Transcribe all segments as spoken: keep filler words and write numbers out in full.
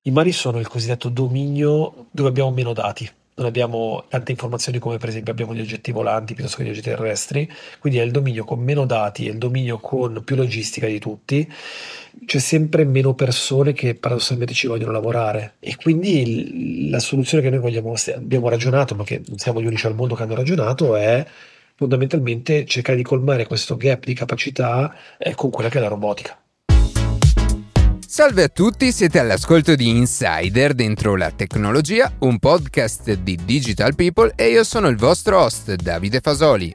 I mari sono il cosiddetto dominio dove abbiamo meno dati. Non abbiamo tante informazioni come per esempio abbiamo gli oggetti volanti piuttosto che gli oggetti terrestri, quindi è il dominio con meno dati, è il dominio con più logistica di tutti. C'è sempre meno persone che paradossalmente ci vogliono lavorare e quindi il- la soluzione che noi vogliamo, abbiamo ragionato, ma che non siamo gli unici al mondo che hanno ragionato, è fondamentalmente cercare di colmare questo gap di capacità eh, con quella che è la robotica. Salve a tutti, siete all'ascolto di Insider dentro la tecnologia, un podcast di Digital People e io sono il vostro host Davide Fasoli.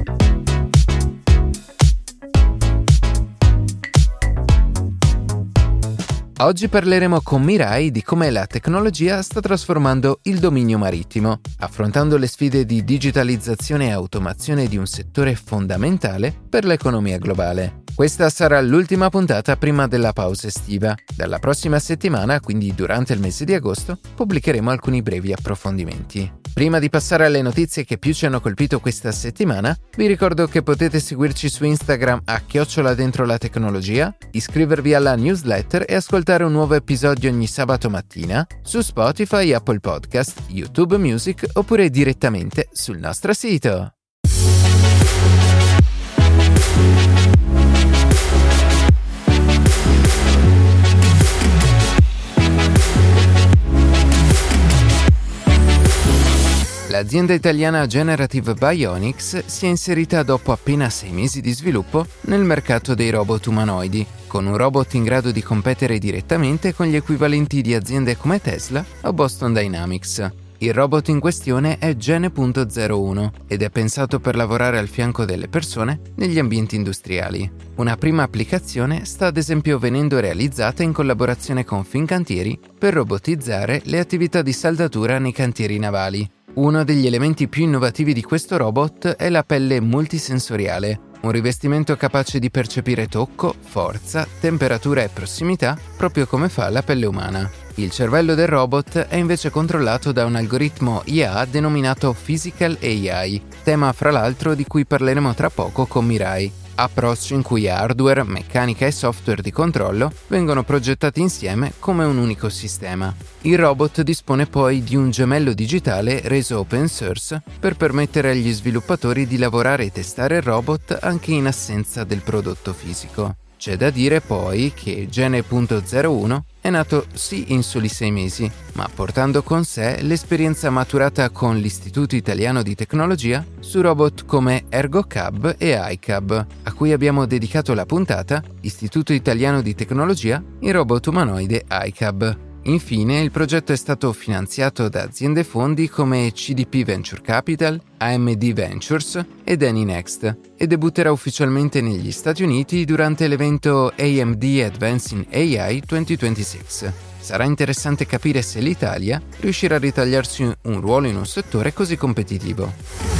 Oggi parleremo con Mirai di come la tecnologia sta trasformando il dominio marittimo, affrontando le sfide di digitalizzazione e automazione di un settore fondamentale per l'economia globale. Questa sarà l'ultima puntata prima della pausa estiva. Dalla prossima settimana, quindi durante il mese di agosto, pubblicheremo alcuni brevi approfondimenti. Prima di passare alle notizie che più ci hanno colpito questa settimana, vi ricordo che potete seguirci su Instagram a chiocciola dentro la tecnologia, iscrivervi alla newsletter e ascoltare un nuovo episodio ogni sabato mattina su Spotify, Apple Podcast, YouTube Music oppure direttamente sul nostro sito. L'azienda italiana Generative Bionics si è inserita dopo appena sei mesi di sviluppo nel mercato dei robot umanoidi, con un robot in grado di competere direttamente con gli equivalenti di aziende come Tesla o Boston Dynamics. Il robot in questione è Gene punto zero uno ed è pensato per lavorare al fianco delle persone negli ambienti industriali. Una prima applicazione sta ad esempio venendo realizzata in collaborazione con Fincantieri per robotizzare le attività di saldatura nei cantieri navali. Uno degli elementi più innovativi di questo robot è la pelle multisensoriale, un rivestimento capace di percepire tocco, forza, temperatura e prossimità, proprio come fa la pelle umana. Il cervello del robot è invece controllato da un algoritmo I A denominato Physical A I, tema fra l'altro di cui parleremo tra poco con Mirai. Approccio in cui hardware, meccanica e software di controllo vengono progettati insieme come un unico sistema. Il robot dispone poi di un gemello digitale reso open source per permettere agli sviluppatori di lavorare e testare il robot anche in assenza del prodotto fisico. C'è da dire poi che Gene punto zero uno è nato sì in soli sei mesi, ma portando con sé l'esperienza maturata con l'Istituto Italiano di Tecnologia su robot come ErgoCab e iCab, a cui abbiamo dedicato la puntata Istituto Italiano di Tecnologia in robot umanoide iCab. Infine, il progetto è stato finanziato da aziende fondi come C D P Venture Capital, A M D Ventures ed AnyNext e debutterà ufficialmente negli Stati Uniti durante l'evento A M D Advancing A I duemilaventisei. Sarà interessante capire se l'Italia riuscirà a ritagliarsi un ruolo in un settore così competitivo.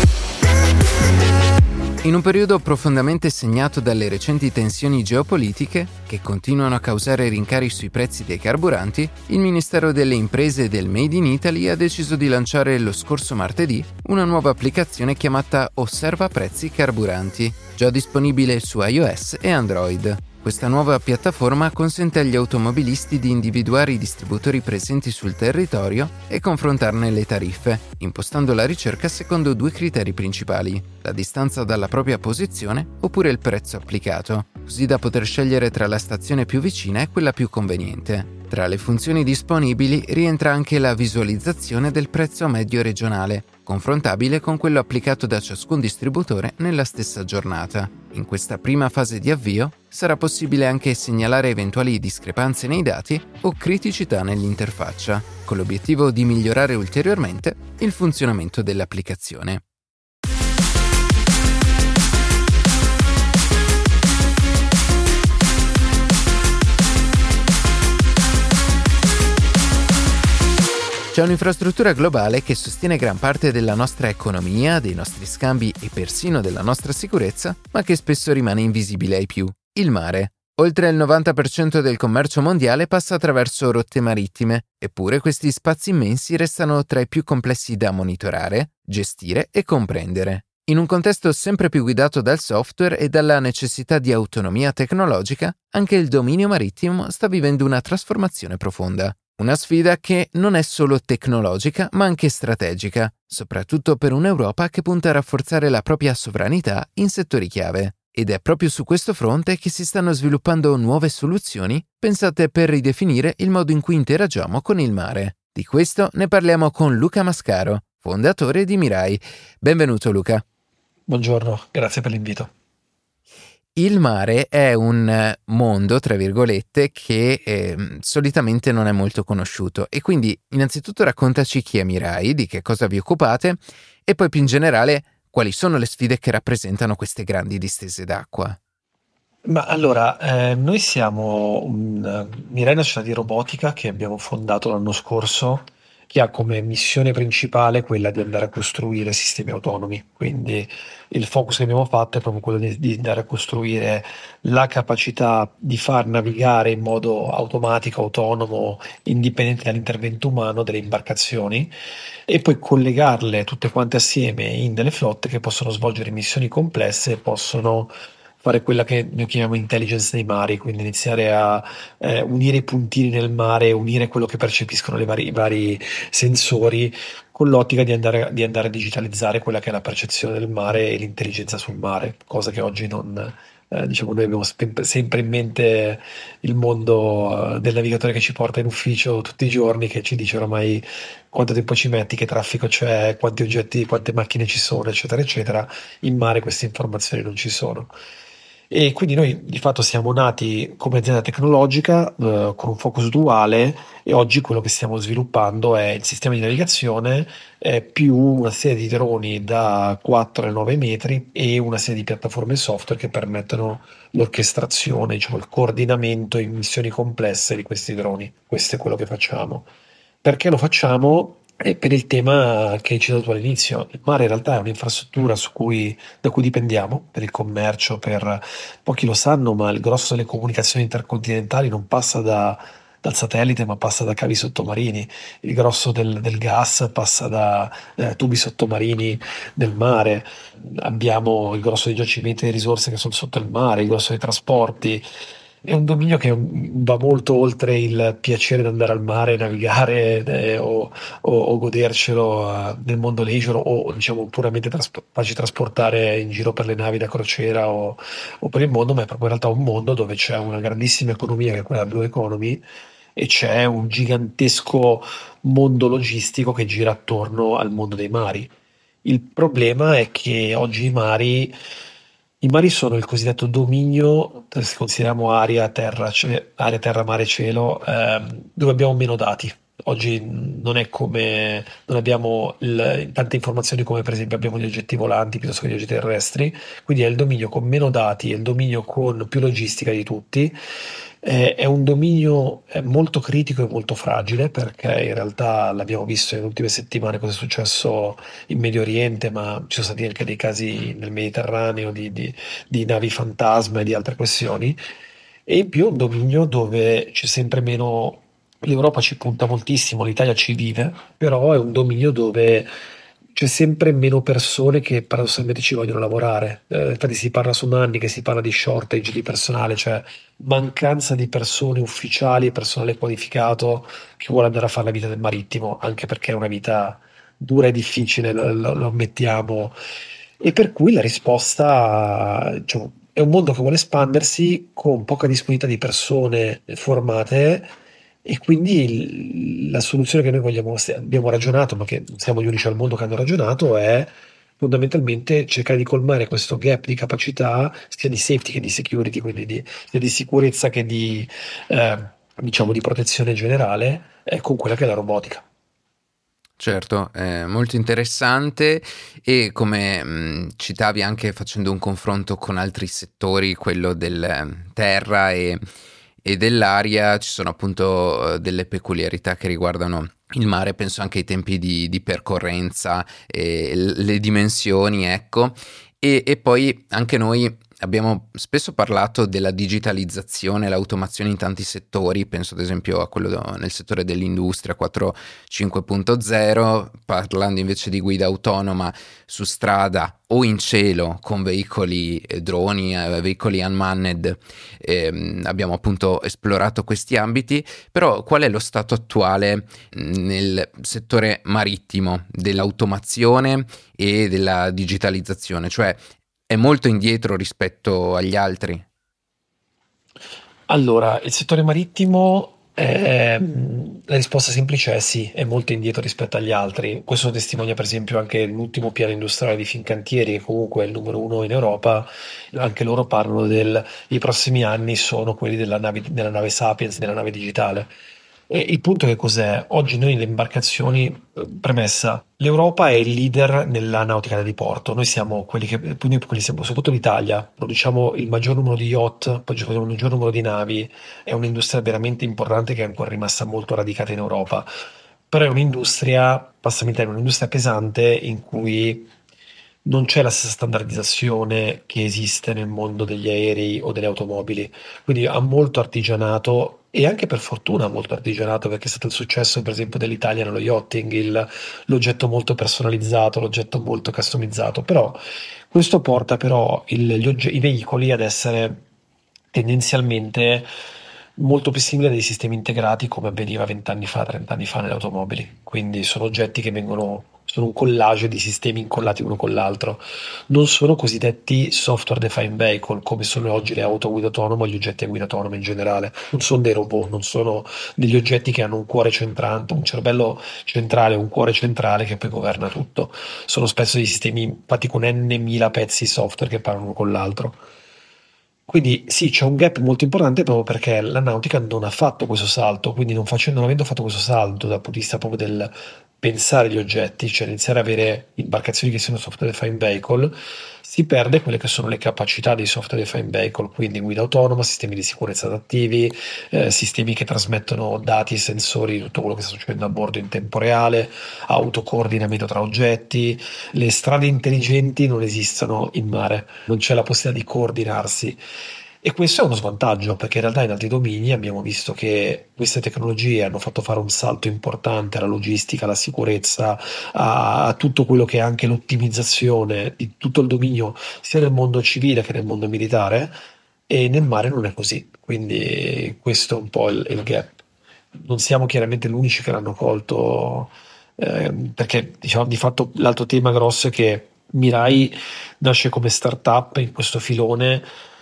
In un periodo profondamente segnato dalle recenti tensioni geopolitiche, che continuano a causare rincari sui prezzi dei carburanti, il Ministero delle Imprese e del Made in Italy ha deciso di lanciare lo scorso martedì una nuova applicazione chiamata Osserva Prezzi Carburanti, già disponibile su iOS e Android. Questa nuova piattaforma consente agli automobilisti di individuare i distributori presenti sul territorio e confrontarne le tariffe, impostando la ricerca secondo due criteri principali: la distanza dalla propria posizione oppure il prezzo applicato, così da poter scegliere tra la stazione più vicina e quella più conveniente. Tra le funzioni disponibili rientra anche la visualizzazione del prezzo medio regionale, confrontabile con quello applicato da ciascun distributore nella stessa giornata. In questa prima fase di avvio sarà possibile anche segnalare eventuali discrepanze nei dati o criticità nell'interfaccia, con l'obiettivo di migliorare ulteriormente il funzionamento dell'applicazione. C'è un'infrastruttura globale che sostiene gran parte della nostra economia, dei nostri scambi e persino della nostra sicurezza, ma che spesso rimane invisibile ai più: il mare. Oltre il novanta per cento del commercio mondiale passa attraverso rotte marittime, eppure questi spazi immensi restano tra i più complessi da monitorare, gestire e comprendere. In un contesto sempre più guidato dal software e dalla necessità di autonomia tecnologica, anche il dominio marittimo sta vivendo una trasformazione profonda. Una sfida che non è solo tecnologica, ma anche strategica, soprattutto per un'Europa che punta a rafforzare la propria sovranità in settori chiave. Ed è proprio su questo fronte che si stanno sviluppando nuove soluzioni pensate per ridefinire il modo in cui interagiamo con il mare. Di questo ne parliamo con Luca Mascaro, fondatore di Mirai. Benvenuto Luca. Buongiorno, grazie per l'invito. Il mare è un mondo, tra virgolette, che eh, solitamente non è molto conosciuto e quindi innanzitutto raccontaci chi è Mirai, di che cosa vi occupate e poi più in generale quali sono le sfide che rappresentano queste grandi distese d'acqua. Ma allora, eh, noi siamo un, Mirai è una società di robotica che abbiamo fondato l'anno scorso, che ha come missione principale quella di andare a costruire sistemi autonomi. Quindi il focus che abbiamo fatto è proprio quello di, di andare a costruire la capacità di far navigare in modo automatico, autonomo, indipendente dall'intervento umano delle imbarcazioni e poi collegarle tutte quante assieme in delle flotte che possono svolgere missioni complesse e possono fare quella che noi chiamiamo intelligence nei mari, quindi iniziare a eh, unire i puntini nel mare, unire quello che percepiscono le vari- i vari sensori, con l'ottica di andare, di andare a digitalizzare quella che è la percezione del mare e l'intelligenza sul mare, cosa che oggi non. Eh, diciamo, noi abbiamo spe- sempre in mente il mondo eh, del navigatore che ci porta in ufficio tutti i giorni, che ci dice oramai quanto tempo ci metti, che traffico c'è, quanti oggetti, quante macchine ci sono, eccetera, eccetera. In mare queste informazioni non ci sono. E quindi noi di fatto siamo nati come azienda tecnologica eh, con un focus duale e oggi quello che stiamo sviluppando è il sistema di navigazione eh, più una serie di droni da quattro ai nove metri e una serie di piattaforme software che permettono l'orchestrazione, diciamo, il coordinamento in missioni complesse di questi droni. Questo è quello che facciamo. Perché lo facciamo? E per il tema che hai citato all'inizio, il mare in realtà è un'infrastruttura su cui, da cui dipendiamo per il commercio, per pochi lo sanno, ma il grosso delle comunicazioni intercontinentali non passa da- dal satellite, ma passa da cavi sottomarini. Il grosso del, del gas passa da eh, tubi sottomarini del mare. Abbiamo il grosso dei giacimenti di risorse che sono sotto il mare, il grosso dei trasporti. È un dominio che va molto oltre il piacere di andare al mare, navigare eh, o, o- o godercelo eh, nel mondo leisure o diciamo puramente traspo- farci trasportare in giro per le navi da crociera o, o per il mondo, ma è proprio in realtà un mondo dove c'è una grandissima economia che è quella della Blue Economy e c'è un gigantesco mondo logistico che gira attorno al mondo dei mari. Il problema è che oggi i mari, i mari sono il cosiddetto dominio, se consideriamo aria, terra, ce- aria, terra, mare, cielo, ehm, dove abbiamo meno dati. Oggi non è come, non abbiamo il- tante informazioni come per esempio abbiamo gli oggetti volanti piuttosto che gli oggetti terrestri, quindi è il dominio con meno dati, è il dominio con più logistica di tutti. Eh, È un dominio eh, molto critico e molto fragile perché in realtà l'abbiamo visto nelle ultime settimane cosa è successo in Medio Oriente, ma ci sono stati anche dei casi nel Mediterraneo di, di- di navi fantasma e di altre questioni. E in più un dominio dove c'è sempre meno. L'Europa ci punta moltissimo, l'Italia ci vive, però è un dominio dove c'è sempre meno persone che paradossalmente ci vogliono lavorare. Eh, infatti si parla sono anni che si parla di shortage di personale, cioè mancanza di persone ufficiali e personale qualificato che vuole andare a fare la vita del marittimo, anche perché è una vita dura e difficile, lo, lo- lo ammettiamo. E per cui la risposta, diciamo, è un mondo che vuole espandersi con poca disponibilità di persone formate e quindi il- la soluzione che noi vogliamo, se abbiamo ragionato, ma che non siamo gli unici al mondo che hanno ragionato, è fondamentalmente cercare di colmare questo gap di capacità, sia di safety che di security, quindi di, sia di sicurezza che di, eh, diciamo, di protezione generale, eh, con quella che è la robotica. Certo, è molto interessante e come mh, citavi anche facendo un confronto con altri settori, quello del eh, terra e, e dell'aria, ci sono appunto eh, delle peculiarità che riguardano il mare, penso anche ai tempi di, di percorrenza e l- le dimensioni, ecco. E, e poi anche noi abbiamo spesso parlato della digitalizzazione, l'automazione in tanti settori, penso ad esempio a quello nel settore dell'industria quattro cinque punto zero, parlando invece di guida autonoma su strada o in cielo con veicoli, eh, droni, eh, veicoli unmanned. Eh, abbiamo appunto esplorato questi ambiti, però qual è lo stato attuale nel settore marittimo dell'automazione e della digitalizzazione? Cioè, è molto indietro rispetto agli altri? Allora, il settore marittimo, ehm, la risposta semplice è sì, è molto indietro rispetto agli altri. Questo testimonia per esempio anche l'ultimo piano industriale di Fincantieri, che comunque è il numero uno in Europa. Anche loro parlano del, i prossimi anni sono quelli della nave, della nave Sapiens, della nave digitale. E il punto è che cos'è? Oggi noi le imbarcazioni, eh, premessa, l'Europa è il leader nella nautica da diporto. Noi siamo quelli che, noi quelli siamo, soprattutto l'Italia, produciamo il maggior numero di yacht, produciamo il maggior numero di navi, è un'industria veramente importante che è ancora rimasta molto radicata in Europa. Però è un'industria, passami il termine, un'industria pesante in cui non c'è la stessa standardizzazione che esiste nel mondo degli aerei o delle automobili. Quindi ha molto artigianato e anche per fortuna molto artigianato perché è stato il successo per esempio dell'Italia nello yachting, il- l'oggetto molto personalizzato, l'oggetto molto customizzato. Però questo porta però il- gli ogge- i veicoli ad essere tendenzialmente molto più simili a dei sistemi integrati come avveniva venti anni fa, trenta anni fa nelle automobili. Quindi sono oggetti che vengono, sono un collage di sistemi incollati uno con l'altro. Non sono cosiddetti software defined vehicle come sono oggi le auto a guida autonoma o gli oggetti a guida autonoma in generale. Non sono dei robot, non sono degli oggetti che hanno un cuore centrante, un cervello centrale, un cuore centrale che poi governa tutto. Sono spesso dei sistemi fatti con n mila pezzi software che parlano con l'altro. Quindi sì, c'è un gap molto importante proprio perché la nautica non ha fatto questo salto, quindi non, facendo, non avendo fatto questo salto dal punto di vista proprio del pensare gli oggetti, cioè iniziare ad avere imbarcazioni che siano software defined vehicle, si perde quelle che sono le capacità dei software defined vehicle, quindi guida autonoma, sistemi di sicurezza adattivi, eh, sistemi che trasmettono dati e sensori di tutto quello che sta succedendo a bordo in tempo reale, autocoordinamento tra oggetti. Le strade intelligenti non esistono in mare, non c'è la possibilità di coordinarsi. E questo è uno svantaggio perché in realtà in altri domini abbiamo visto che queste tecnologie hanno fatto fare un salto importante alla logistica, alla sicurezza, a, a tutto quello che è anche l'ottimizzazione di tutto il dominio sia nel mondo civile che nel mondo militare, e nel mare non è così. Quindi questo è un po' il, il gap. Non siamo chiaramente gli unici che l'hanno colto, ehm, perché diciamo di fatto l'altro tema grosso è che Mirai nasce come startup in questo filone.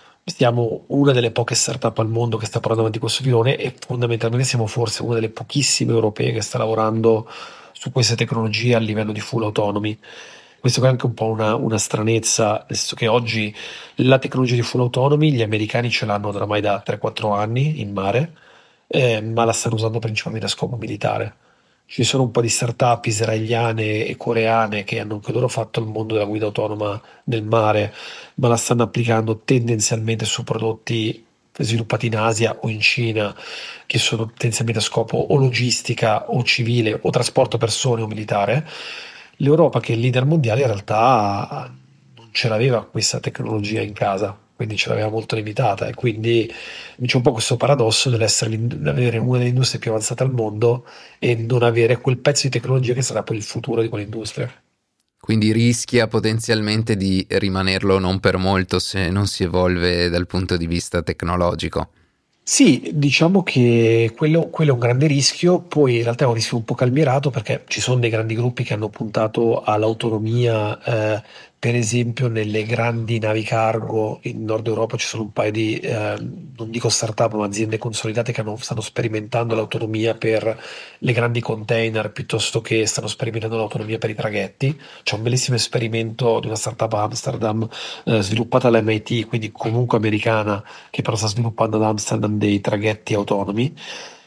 Siamo una delle poche startup al mondo che sta portando avanti questo filone e fondamentalmente siamo forse una delle pochissime europee che sta lavorando su queste tecnologie a livello di full autonomy. Questo è anche un po' una, una stranezza, nel senso che oggi la tecnologia di full autonomy gli americani ce l'hanno oramai da tre quattro anni in mare, eh, ma la stanno usando principalmente a scopo militare. Ci sono un po' di startup israeliane e coreane che hanno anche loro fatto il mondo della guida autonoma nel mare, ma la stanno applicando tendenzialmente su prodotti sviluppati in Asia o in Cina, che sono tendenzialmente a scopo o logistica o civile o trasporto persone o militare. L'Europa, che è il leader mondiale, in realtà non ce l'aveva questa tecnologia in casa, quindi ce l'aveva molto limitata e quindi c'è un po' questo paradosso dell'essere l'in- avere una delle industrie più avanzate al mondo e non avere quel pezzo di tecnologia che sarà poi il futuro di quell'industria. Quindi rischia potenzialmente di rimanerlo non per molto se non si evolve dal punto di vista tecnologico. Sì, diciamo che quello, quello è un grande rischio, poi in realtà è un rischio un po' calmierato perché ci sono dei grandi gruppi che hanno puntato all'autonomia, eh, per esempio nelle grandi navi cargo in Nord Europa ci sono un paio di, eh, non dico startup, ma aziende consolidate che hanno- stanno sperimentando l'autonomia per le grandi container piuttosto che stanno sperimentando l'autonomia per i traghetti. C'è un bellissimo esperimento di una startup a Amsterdam, eh, sviluppata all'M I T, quindi comunque americana che però sta sviluppando ad Amsterdam dei traghetti autonomi.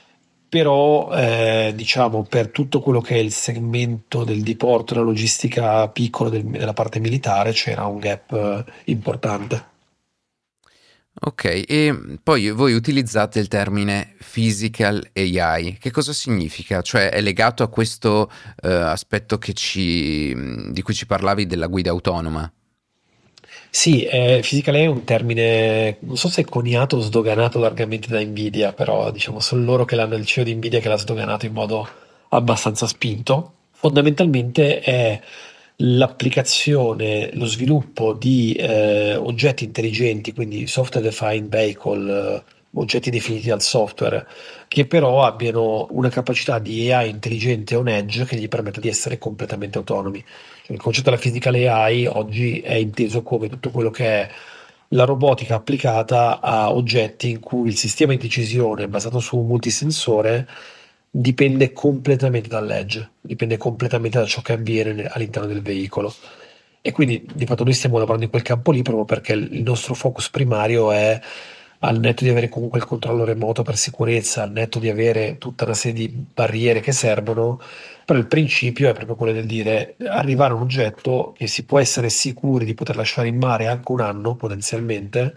Però, eh, diciamo, per tutto quello che è il segmento del diporto e la logistica piccola del- della parte militare c'era un gap eh, importante. Ok, e poi voi utilizzate il termine physical A I. Che cosa significa? Cioè è legato a questo eh, aspetto che ci, di cui ci parlavi della guida autonoma? Sì, eh, Physical A I è un termine, non so se è coniato o sdoganato largamente da Nvidia, però diciamo sono loro che l'hanno, il C E O di Nvidia che l'ha sdoganato in modo abbastanza spinto. Fondamentalmente è l'applicazione, lo sviluppo di eh, oggetti intelligenti, quindi software defined vehicle, eh, oggetti definiti dal software, che però abbiano una capacità di A I intelligente on edge che gli permetta di essere completamente autonomi. Il concetto della physical A I oggi è inteso come tutto quello che è la robotica applicata a oggetti in cui il sistema di decisione basato su un multisensore dipende completamente dall'edge, dipende completamente da ciò che avviene ne- all'interno del veicolo. E quindi di fatto noi stiamo lavorando in quel campo lì proprio perché il il nostro focus primario è al netto di avere comunque il controllo remoto per sicurezza, al netto di avere tutta una serie di barriere che servono, però il principio è proprio quello del dire arrivare a un oggetto che si può essere sicuri di poter lasciare in mare anche un anno potenzialmente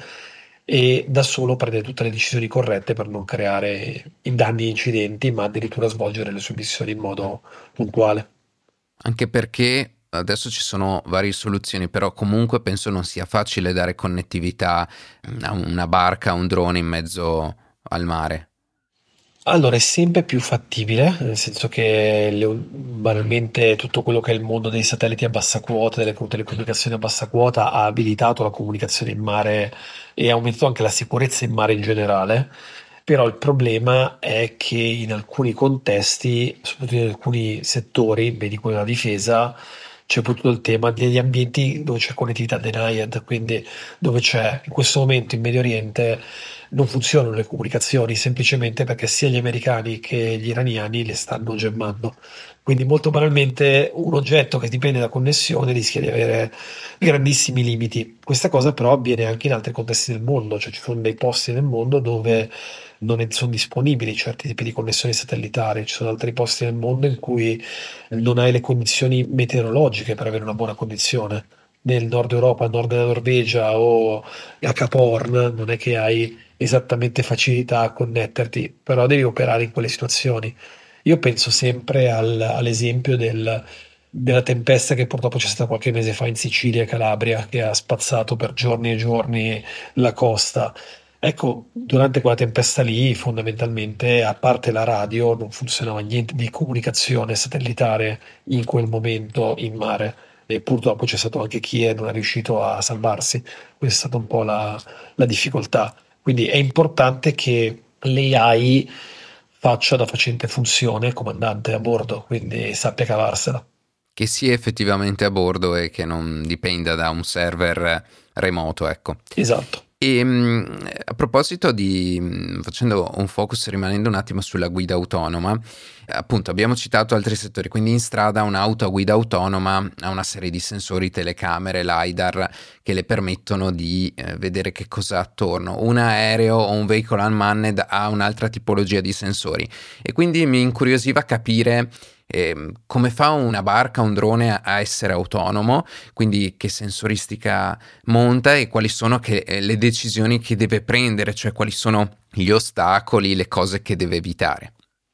e da solo prendere tutte le decisioni corrette per non creare i danni e incidenti, ma addirittura svolgere le sue missioni in modo puntuale. Anche perché adesso ci sono varie soluzioni, però comunque penso non sia facile dare connettività a una barca, a un drone in mezzo al mare. Allora, è sempre più fattibile, nel senso che le- banalmente tutto quello che è il mondo dei satelliti a bassa quota, delle telecomunicazioni a bassa quota, ha abilitato la comunicazione in mare e ha aumentato anche la sicurezza in mare in generale. Però il problema è che in alcuni contesti, soprattutto in alcuni settori, vedi come la difesa, c'è poi tutto il tema degli ambienti dove c'è connettività denied, quindi dove c'è in questo momento in Medio Oriente non funzionano le comunicazioni semplicemente perché sia gli americani che gli iraniani le stanno gemmando. Quindi molto banalmente un oggetto che dipende da connessione rischia di avere grandissimi limiti. Questa cosa però avviene anche in altri contesti del mondo, cioè ci sono dei posti nel mondo dove non è- sono disponibili certi tipi di connessioni satellitari, ci sono altri posti nel mondo in cui non hai le condizioni meteorologiche per avere una buona condizione. Nel nord Europa, nord della Norvegia o a Capo Horn non è che hai esattamente facilità a connetterti, però devi operare in quelle situazioni. Io penso sempre al- all'esempio del- della tempesta che purtroppo c'è stata qualche mese fa in Sicilia e Calabria, che ha spazzato per giorni e giorni la costa. Ecco, durante quella tempesta lì, fondamentalmente, a parte la radio, non funzionava niente di comunicazione satellitare in quel momento in mare. E purtroppo c'è stato anche chi non è riuscito a salvarsi. Questa è stata un po' la, la difficoltà. Quindi è importante che l'A I faccia da facente funzione comandante a bordo, quindi sappia cavarsela. Che sia effettivamente a bordo e che non dipenda da un server remoto, ecco. Esatto. E mh, a proposito di, mh, facendo un focus, rimanendo un attimo sulla guida autonoma, appunto abbiamo citato altri settori, quindi in strada un'auto a guida autonoma ha una serie di sensori, telecamere, LiDAR che le permettono di eh, vedere che cosa ha attorno. Un aereo o un veicolo unmanned ha un'altra tipologia di sensori e quindi mi incuriosiva capire ehm, come fa una barca, un drone a, a essere autonomo, quindi che sensoristica monta e quali sono che, eh, le decisioni che deve prendere, cioè quali sono gli ostacoli, le cose che deve evitare.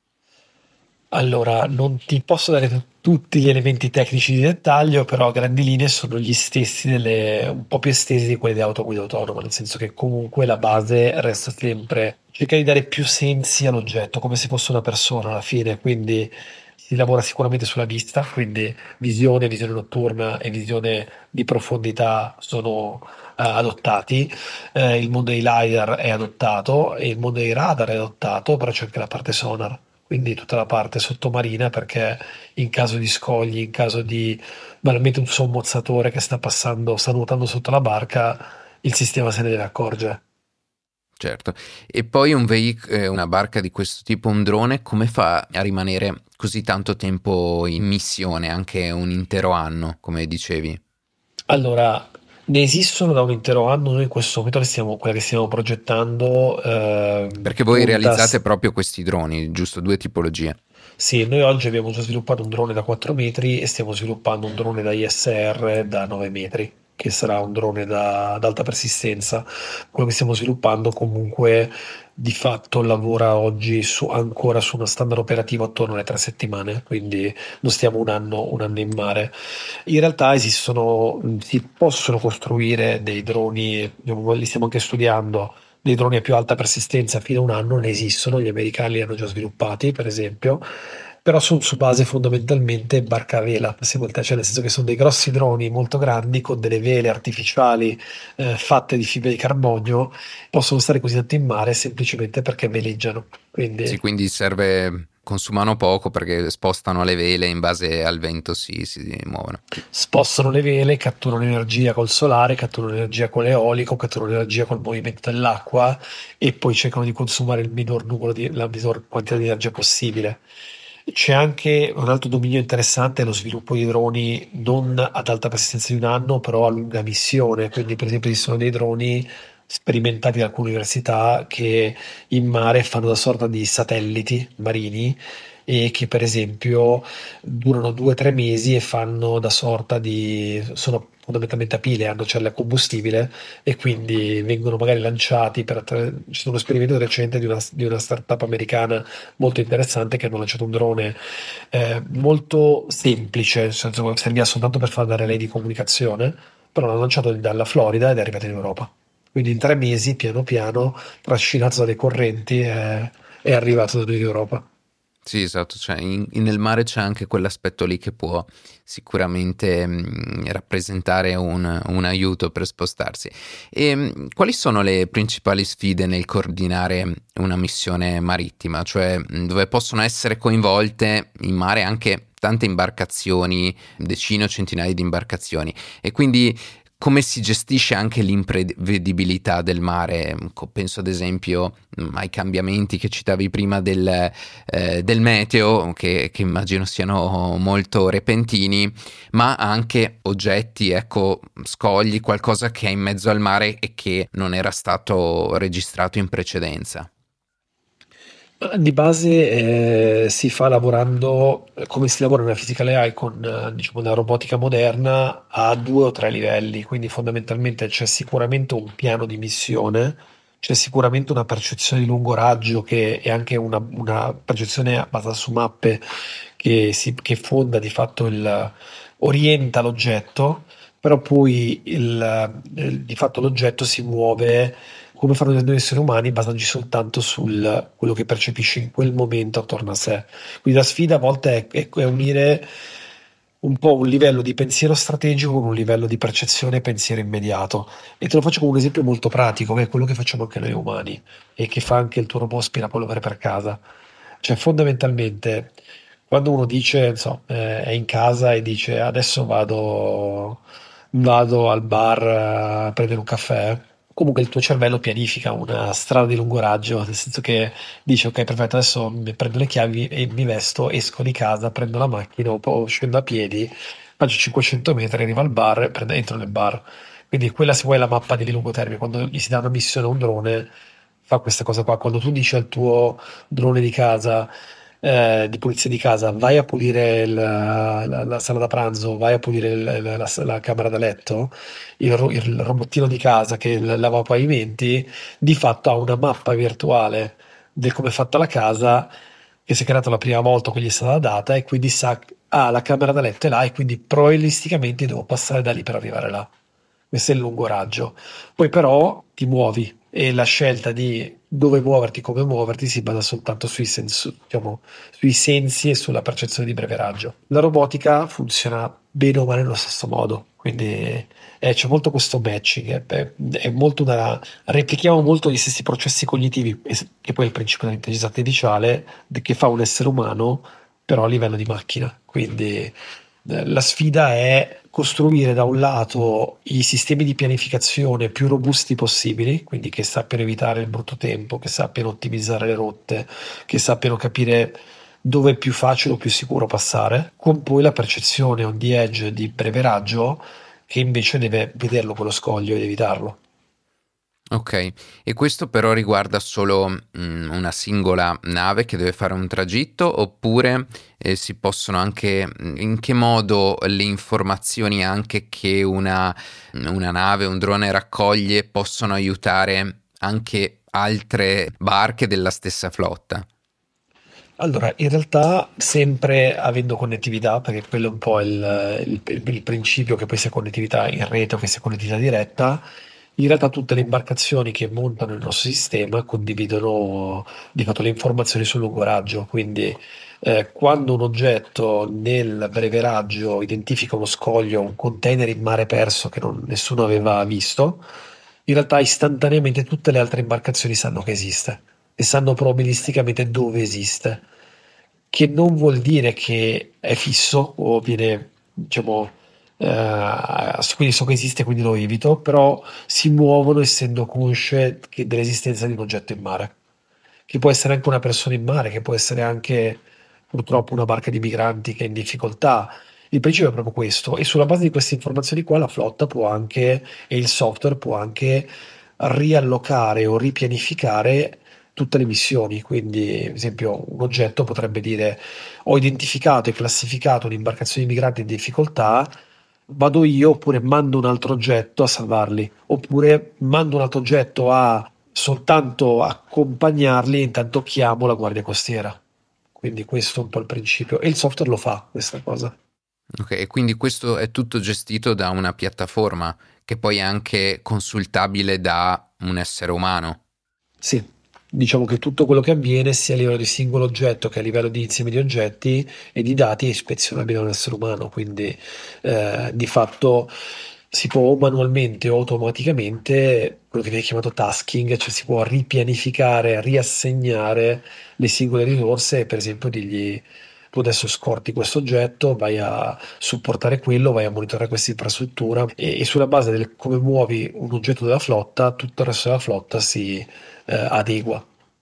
Allora, non ti posso dare t- tutti gli elementi tecnici di dettaglio, però a grandi linee sono gli stessi, delle, un po' più estesi di quelli di autoguida autonoma, nel senso che comunque la base resta sempre cercare di dare più sensi all'oggetto, come se fosse una persona alla fine, quindi si lavora sicuramente sulla vista, quindi visione, visione notturna e visione di profondità sono eh, adottati. Eh, il mondo dei LiDAR è adottato e il mondo dei radar è adottato, però c'è anche la parte sonar, quindi tutta la parte sottomarina perché in caso di scogli, in caso di banalmente un sommozzatore che sta passando, sta nuotando sotto la barca, il sistema se ne deve accorgere. Certo. E poi un veicolo, eh, una barca di questo tipo, un drone, come fa a rimanere così tanto tempo in missione, anche un intero anno, come dicevi? Allora, ne esistono da un intero anno, noi in questo momento le stiamo- quella che stiamo progettando ehm, Perché voi punta. realizzate proprio questi droni, giusto? Due tipologie. Sì, noi oggi abbiamo già sviluppato un drone da quattro metri e stiamo sviluppando un drone da I S R da nove metri. che sarà un drone da- ad alta persistenza. Quello che stiamo sviluppando comunque di fatto lavora oggi su- ancora su uno standard operativo attorno alle tre settimane, quindi non stiamo un anno, un anno in mare. In realtà esistono, si possono costruire dei droni, diciamo, li stiamo anche studiando, dei droni a più alta persistenza fino a un anno, ne esistono, gli americani li hanno già sviluppati, per esempio, però sono su base fondamentalmente barca a vela, passiamo il te- cioè nel senso che sono dei grossi droni molto grandi con delle vele artificiali eh, fatte di fibra di carbonio, possono stare così tanto in mare semplicemente perché veleggiano. Sì, Quindi quindi serve, consumano poco perché spostano le vele in base al vento, si, si muovono. spostano le vele, catturano energia col solare, catturano energia con l'eolico, catturano energia col movimento dell'acqua e poi cercano di consumare il minor numero di, la minor quantità di energia possibile. C'è anche un altro dominio interessante, lo sviluppo di droni non ad alta persistenza di un anno, però a lunga missione. Quindi, per esempio, esistono dei droni sperimentati da alcune università che in mare fanno da sorta di satelliti marini e che, per esempio, durano due o tre mesi e fanno da sorta di, sono fondamentalmente a pile, hanno celle a combustibile e quindi vengono magari lanciati per, attra- c'è stato uno esperimento recente di una, di una startup americana molto interessante che hanno lanciato un drone eh, molto semplice, nel senso che serviva soltanto per fare da relay di comunicazione, però l'hanno lanciato dalla Florida ed è arrivato in Europa. Quindi in tre mesi, piano piano, trascinato dalle correnti, è, è arrivato da noi in Europa. Sì, esatto, cioè in- in- nel mare c'è anche quell'aspetto lì che può sicuramente mh, rappresentare un, un aiuto per spostarsi. E mh, quali sono le principali sfide nel coordinare una missione marittima? Cioè mh, dove possono essere coinvolte in mare anche tante imbarcazioni, decine o centinaia di imbarcazioni, e quindi come si gestisce anche l'imprevedibilità del mare? Co- Penso ad esempio mh, ai cambiamenti che citavi prima del, eh, del meteo, che, che immagino siano molto repentini, ma anche oggetti, ecco, scogli, qualcosa che è in mezzo al mare e che non era stato registrato in precedenza. Di base eh, si fa lavorando eh, come si lavora nella physical A I con eh, diciamo, la robotica moderna a due o tre livelli, quindi fondamentalmente c'è sicuramente un piano di missione, c'è sicuramente una percezione di lungo raggio che è anche una, una percezione basata su mappe che, si, che fonda di fatto il, orienta l'oggetto, però poi il, eh, di fatto l'oggetto si muove come fanno noi esseri umani, basandosi soltanto sul quello che percepisce in quel momento attorno a sé. Quindi la sfida a volte è, è- è unire un po' un livello di pensiero strategico con un livello di percezione e pensiero immediato. E te lo faccio con un esempio molto pratico, che è quello che facciamo anche noi umani e che fa anche il tuo robot aspirapolvere per casa. Cioè, fondamentalmente, quando uno dice, non so, eh, è in casa e dice adesso vado, vado al bar a prendere un caffè, comunque il tuo cervello pianifica una strada di lungo raggio, nel senso che dice ok, perfetto, adesso mi prendo le chiavi e mi vesto, esco di casa, prendo la macchina o o scendo a piedi, faccio cinquecento metri, arrivo al bar e prendo- entro nel bar. Quindi quella se vuoi è la mappa di lungo termine, quando gli si dà una missione a un drone fa questa cosa qua, quando tu dici al tuo drone di casa, eh, di pulizia di casa, vai a pulire il- la, la sala da pranzo, vai a pulire il- la, la- la camera da letto, il, ro- il robottino di casa che l- lava pavimenti, di fatto ha una mappa virtuale del come è fatta la casa, che si è creata la prima volta, che gli è stata data, e quindi sa, ah, la camera da letto è là, e quindi probabilisticamente devo passare da lì per arrivare là. Questo è il lungo raggio. Poi però ti muovi e la scelta di dove muoverti, come muoverti, si basa soltanto sui, sens- diciamo, sui sensi e sulla percezione di breve raggio. La robotica funziona bene o male nello stesso modo, quindi eh, c'è molto questo matching, è, è- è molto una, replichiamo molto gli stessi processi cognitivi, es- che poi è il principio dell'intelligenza artificiale, de- che fa un essere umano, però a livello di macchina. Quindi eh, la sfida è costruire da un lato i sistemi di pianificazione più robusti possibili, quindi che sappiano evitare il brutto tempo, che sappiano ottimizzare le rotte, che sappiano capire dove è più facile o più sicuro passare, con poi la percezione on the edge di breve raggio che invece deve vederlo quello scoglio ed evitarlo. Ok, e questo però riguarda solo mm, una singola nave che deve fare un tragitto, oppure eh, si possono anche, mm, in che modo le informazioni anche che una, una nave, un drone raccoglie possono aiutare anche altre barche della stessa flotta? Allora, in realtà sempre avendo connettività, perché quello è un po' il, il- il principio, che poi sia connettività in rete o che sia connettività diretta, in realtà tutte le imbarcazioni che montano il nostro sistema condividono di fatto le informazioni sul lungo raggio. Quindi eh, quando un oggetto nel breve raggio identifica uno scoglio, un container in mare perso che non- nessuno aveva visto, in realtà istantaneamente tutte le altre imbarcazioni sanno che esiste e sanno probabilisticamente dove esiste, che non vuol dire che è fisso o viene, diciamo, eh, quindi so che esiste, quindi lo evito, però si muovono essendo consce che- dell'esistenza di un oggetto in mare, che può essere anche una persona in mare, che può essere anche purtroppo una barca di migranti che è in difficoltà. Il principio è proprio questo, e sulla base di queste informazioni qua la flotta può anche, e il software può anche riallocare o ripianificare tutte le missioni. Quindi, ad esempio, un oggetto potrebbe dire: ho identificato e classificato un'imbarcazione di migranti in difficoltà, vado io, oppure mando un altro oggetto a salvarli, oppure mando un altro oggetto a soltanto accompagnarli e intanto chiamo la guardia costiera. Quindi questo è un po' il principio. E il software lo fa, questa cosa. Ok, e quindi questo è tutto gestito da una piattaforma che poi è anche consultabile da un essere umano. Sì, diciamo che tutto quello che avviene, sia a livello di singolo oggetto che a livello di insieme di oggetti e di dati, è ispezionabile da un essere umano. Quindi eh, di fatto si può o manualmente o automaticamente, quello che viene chiamato tasking, cioè si può ripianificare, riassegnare le singole risorse. Per esempio dirgli: tu adesso scorti questo oggetto, vai a supportare quello, vai a monitorare questa infrastruttura, e, e sulla base del come muovi un oggetto della flotta, tutto il resto della flotta si eh, adegua.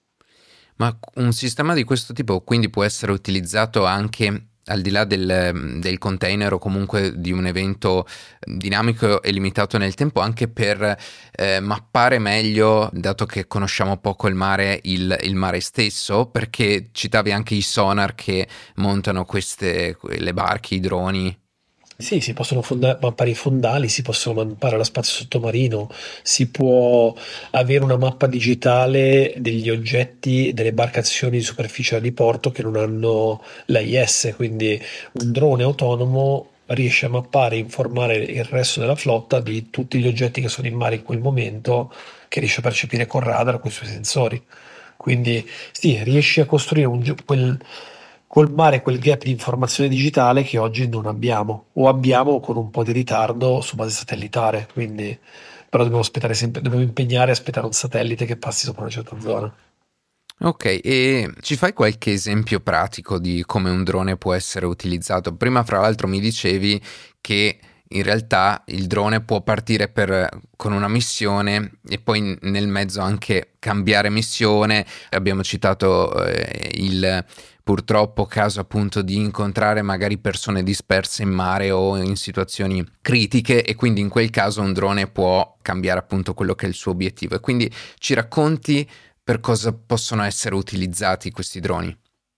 Ma un sistema di questo tipo quindi può essere utilizzato anche al di là del, del container o comunque di un evento dinamico e limitato nel tempo, anche per eh, mappare meglio, dato che conosciamo poco il mare, il, il mare stesso, perché citavi anche i sonar che montano queste, le barche, i droni. Sì, si possono fonda- mappare i fondali, si possono mappare lo spazio sottomarino, si può avere una mappa digitale degli oggetti, delle imbarcazioni di superficie da diporto che non hanno l'A I S, quindi un drone autonomo riesce a mappare e informare il resto della flotta di tutti gli oggetti che sono in mare in quel momento, che riesce a percepire col radar, con i suoi sensori. Quindi sì, riesci a costruire un, gio- quel, colmare quel gap di informazione digitale che oggi non abbiamo, o abbiamo con un po' di ritardo su base satellitare. Quindi, però dobbiamo aspettare sempre, dobbiamo impegnare a aspettare un satellite che passi sopra una certa zona. Ok, e ci fai qualche esempio pratico di come un drone può essere utilizzato? Prima, fra l'altro, mi dicevi che in realtà il drone può partire per- con una missione e poi nel mezzo anche cambiare missione. Abbiamo citato eh, il purtroppo caso appunto di incontrare magari persone disperse in mare o in situazioni critiche, e quindi in quel caso un drone può cambiare appunto quello che è il suo obiettivo. E quindi ci racconti per cosa possono essere utilizzati questi droni?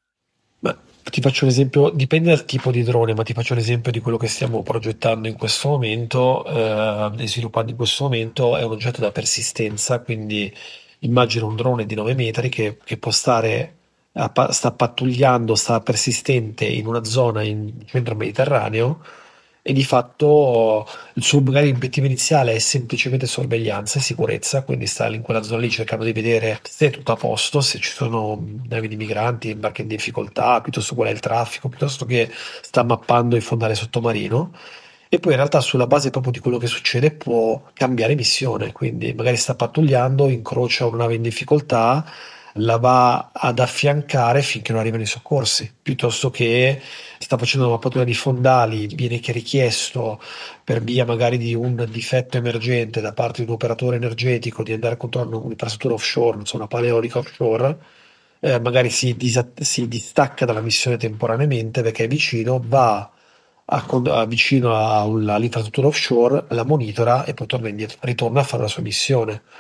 Ma ti faccio un esempio, dipende dal tipo di drone, ma ti faccio un esempio di quello che stiamo progettando in questo momento, eh, e sviluppando in questo momento. È un oggetto da persistenza, quindi immagino un drone di nove metri che, che può stare, a pa- sta pattugliando, sta persistente in una zona in centro Mediterraneo, e di fatto il suo magari obiettivo iniziale è semplicemente sorveglianza e sicurezza, quindi sta in quella zona lì cercando di vedere se è tutto a posto, se ci sono navi di migranti, barche in difficoltà, piuttosto qual è il traffico, piuttosto che sta mappando il fondale sottomarino. E poi in realtà sulla base proprio di quello che succede può cambiare missione, quindi magari sta pattugliando, incrocia una nave in difficoltà, la va ad affiancare finché non arrivano i soccorsi, piuttosto che sta facendo una mappatura di fondali, viene che richiesto per via magari di un difetto emergente da parte di un operatore energetico di andare a controllare un'infrastruttura offshore, non so, una paleolica offshore, eh, magari si, disa- si distacca dalla missione temporaneamente perché è vicino, va a con- a- vicino a un- all'infrastruttura offshore, la monitora e poi torna indietro, ritorna a fare la sua missione.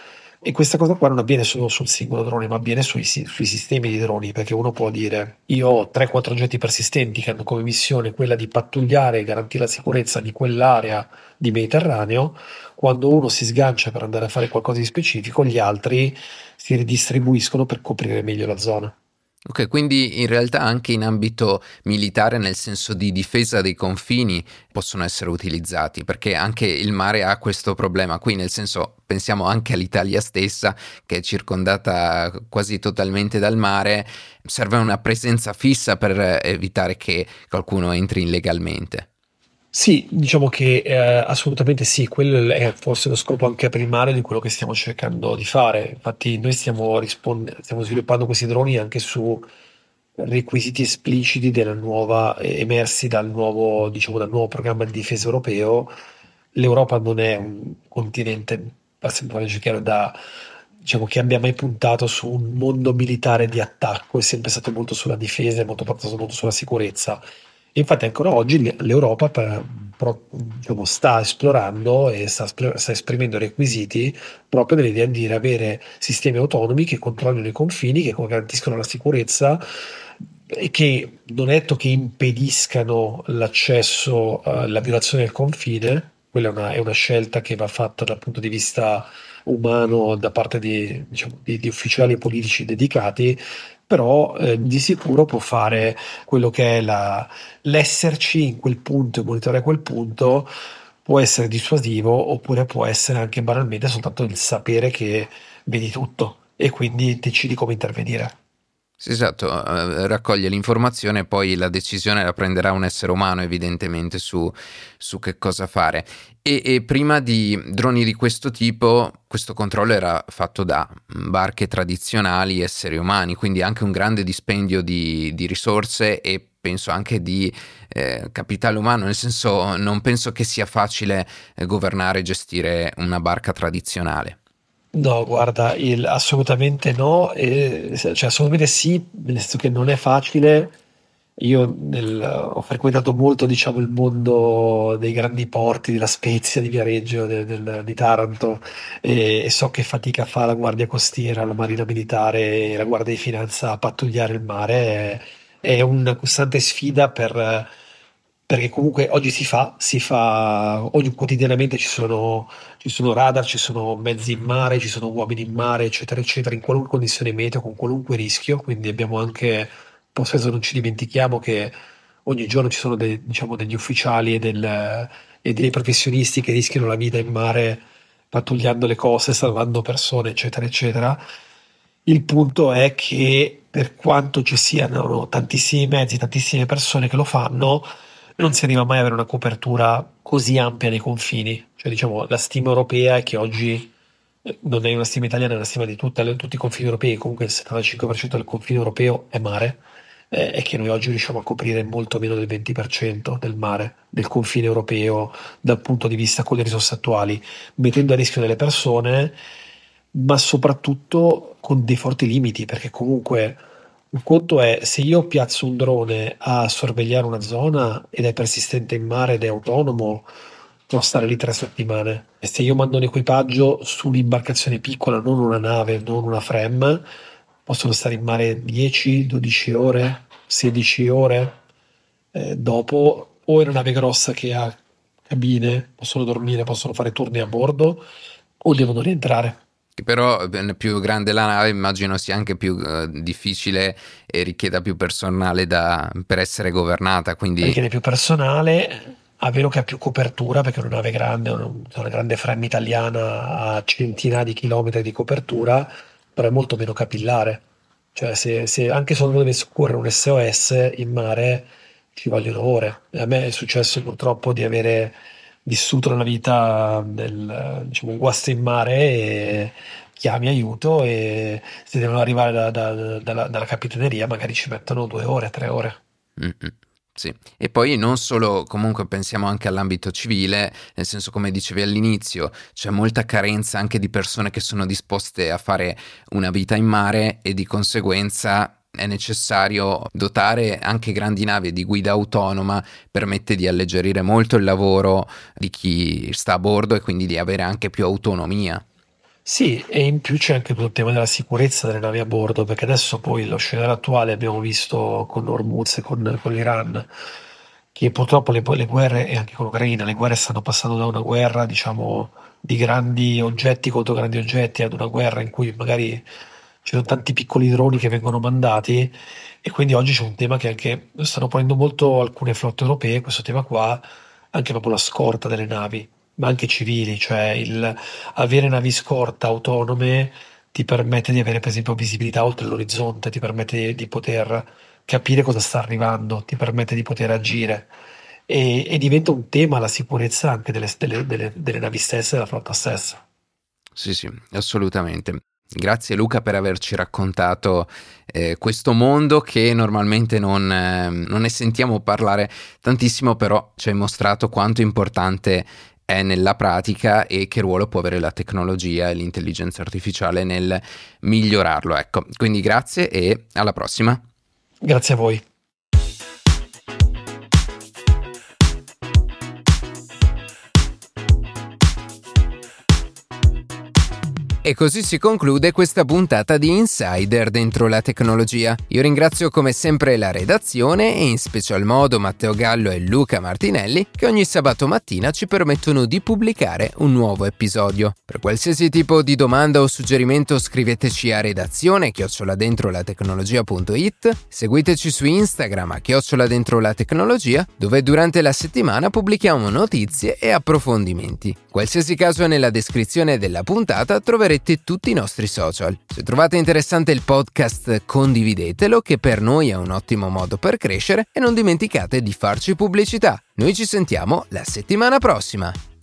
E questa cosa qua non avviene solo sul singolo drone, ma avviene sui, si- sui sistemi di droni, perché uno può dire, io ho tre quattro oggetti persistenti che hanno come missione quella di pattugliare e garantire la sicurezza di quell'area di Mediterraneo. Quando uno si sgancia per andare a fare qualcosa di specifico, gli altri si ridistribuiscono per coprire meglio la zona. Ok, quindi in realtà anche in ambito militare, nel senso di difesa dei confini, possono essere utilizzati, perché anche il mare ha questo problema qui, nel senso pensiamo anche all'Italia stessa, che è circondata quasi totalmente dal mare, serve una presenza fissa per evitare che qualcuno entri illegalmente. Sì, diciamo che eh, assolutamente sì, quello è forse lo scopo anche primario di quello che stiamo cercando di fare. Infatti, noi stiamo, risponde- stiamo sviluppando questi droni anche su requisiti espliciti della nuova, eh, emersi dal nuovo, diciamo, dal nuovo programma di difesa europeo. L'Europa non è un continente, per semplice chiaro, da, diciamo, che abbia mai puntato su un mondo militare di attacco, è sempre stato molto sulla difesa, è molto portato molto sulla sicurezza. Infatti ancora oggi l- l'Europa per- pro- diciamo, sta esplorando e sta, espl- sta esprimendo requisiti proprio nell'idea di avere sistemi autonomi che controllino i confini, che garantiscono la sicurezza e che non è detto che impediscano l'accesso, eh, la violazione del confine. Quella è una, è una scelta che va fatta dal punto di vista umano da parte di, diciamo, di- di ufficiali politici dedicati, però eh, di sicuro può fare quello che è la- l'esserci in quel punto e monitorare quel punto può essere dissuasivo oppure può essere anche banalmente soltanto il sapere che vedi tutto e quindi decidi come intervenire. Sì, esatto, eh, raccoglie l'informazione e poi la decisione la prenderà un essere umano evidentemente su, su che cosa fare. E, e prima di droni di questo tipo, questo controllo era fatto da barche tradizionali, esseri umani, quindi anche un grande dispendio di, di risorse e penso anche di eh, capitale umano, nel senso non penso che sia facile eh, governare e gestire una barca tradizionale. No, guarda, il- assolutamente no, e- cioè assolutamente sì, nel senso che non è facile. Io nel- ho frequentato molto, diciamo, il mondo dei grandi porti, della Spezia, di Viareggio, del- del- di Taranto, e, e so che fatica fa la Guardia Costiera, la Marina Militare e la Guardia di Finanza a pattugliare il mare. È, è una costante sfida per, perché comunque oggi si fa, si fa, ogni quotidianamente ci sono ci sono radar, ci sono mezzi in mare, ci sono uomini in mare, eccetera, eccetera, in qualunque condizione meteo, con qualunque rischio. Quindi abbiamo anche, poi spesso non ci dimentichiamo che ogni giorno ci sono dei- diciamo, degli ufficiali e, del- e dei professionisti che rischiano la vita in mare pattugliando le coste, salvando persone, eccetera, eccetera. Il punto è che per quanto ci siano tantissimi mezzi, tantissime persone che lo fanno, non si arriva mai ad avere una copertura così ampia nei confini. Cioè, diciamo, la stima europea è che oggi eh, non è una stima italiana, è una stima di tutte le- tutti i confini europei, comunque il settantacinque per cento del confine europeo è mare, eh, e che noi oggi riusciamo a coprire molto meno del venti per cento del mare, del confine europeo, dal punto di vista con le risorse attuali, mettendo a rischio delle persone, ma soprattutto con dei forti limiti, perché comunque un conto è se io piazzo un drone a sorvegliare una zona ed è persistente in mare ed è autonomo, può stare lì tre settimane. E se io mando un equipaggio su un'imbarcazione piccola, non una nave, non una FREMM, possono stare in mare dieci dodici ore, sedici ore. Eh, dopo, o è una nave grossa che ha cabine, possono dormire, possono fare turni a bordo, o devono rientrare. Che però eh, più grande la nave immagino sia anche più eh, difficile e richieda più personale da- per essere governata, quindi Richiede più personale, a meno che ha più copertura, perché una nave grande, una, una grande frame italiana ha centinaia di chilometri di copertura, però è molto meno capillare. Cioè, se, se anche solo dove scorrere un S O S in mare ci vogliono ore. E a me è successo purtroppo di avere vissuto nella vita del, diciamo, un guasto in mare e chiami aiuto e se devono arrivare da- da- dalla, dalla capitaneria magari ci mettono due ore, tre ore. mm-mm, sì. E poi non solo, comunque pensiamo anche all'ambito civile, nel senso come dicevi all'inizio, c'è molta carenza anche di persone che sono disposte a fare una vita in mare e di conseguenza è necessario dotare anche grandi navi di guida autonoma, permette di alleggerire molto il lavoro di chi sta a bordo e quindi di avere anche più autonomia. Sì, e in più c'è anche tutto il tema della sicurezza delle navi a bordo, perché adesso poi lo scenario attuale abbiamo visto con Hormuz e con, con l'Iran, che purtroppo le, le guerre, e anche con l'Ucraina, le guerre stanno passando da una guerra, diciamo, di grandi oggetti contro grandi oggetti ad una guerra in cui magari ci sono tanti piccoli droni che vengono mandati, e quindi oggi c'è un tema che anche stanno ponendo molto alcune flotte europee, questo tema qua, anche proprio la scorta delle navi, ma anche civili, cioè il avere navi scorta autonome ti permette di avere per esempio visibilità oltre l'orizzonte, ti permette di, di poter capire cosa sta arrivando, ti permette di poter agire e, e diventa un tema la sicurezza anche delle, delle- delle- delle navi stesse, della flotta stessa. Sì, sì, assolutamente. Grazie Luca per averci raccontato eh, questo mondo che normalmente non, eh, non ne sentiamo parlare tantissimo, però ci hai mostrato quanto importante è nella pratica e che ruolo può avere la tecnologia e l'intelligenza artificiale nel migliorarlo. Ecco, quindi grazie e alla prossima. Grazie a voi. E così si conclude questa puntata di Insider dentro la tecnologia. Io ringrazio come sempre la redazione e in special modo Matteo Gallo e Luca Martinelli che ogni sabato mattina ci permettono di pubblicare un nuovo episodio. Per qualsiasi tipo di domanda o suggerimento scriveteci a redazione chioccioladentrolatecnologia.it, seguiteci su Instagram a chioccioladentrolatecnologia dove durante la settimana pubblichiamo notizie e approfondimenti. Qualsiasi caso nella descrizione della puntata troverete tutti i nostri social. Se trovate interessante il podcast, condividetelo, che per noi è un ottimo modo per crescere, e non dimenticate di farci pubblicità. Noi ci sentiamo la settimana prossima.